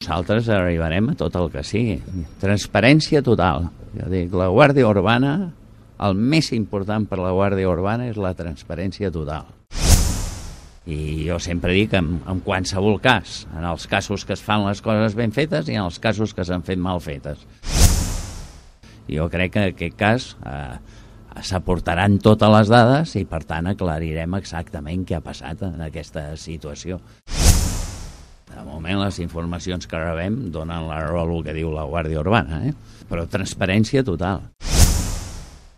Nosaltres arribarem a tot el que sigui. Transparència total. Jo dic, la Guàrdia Urbana, el més important per la Guàrdia Urbana és la transparència total. I jo sempre dic, en qualsevol cas, en els casos que es fan les coses ben fetes i en els casos que s'han fet mal fetes. Jo crec que en aquest cas s'aportaran totes les dades i, per tant, aclarirem exactament què ha passat en aquesta situació. De moment, les informacions que rebem donen la raó al que diu la Guàrdia Urbana, però transparència total.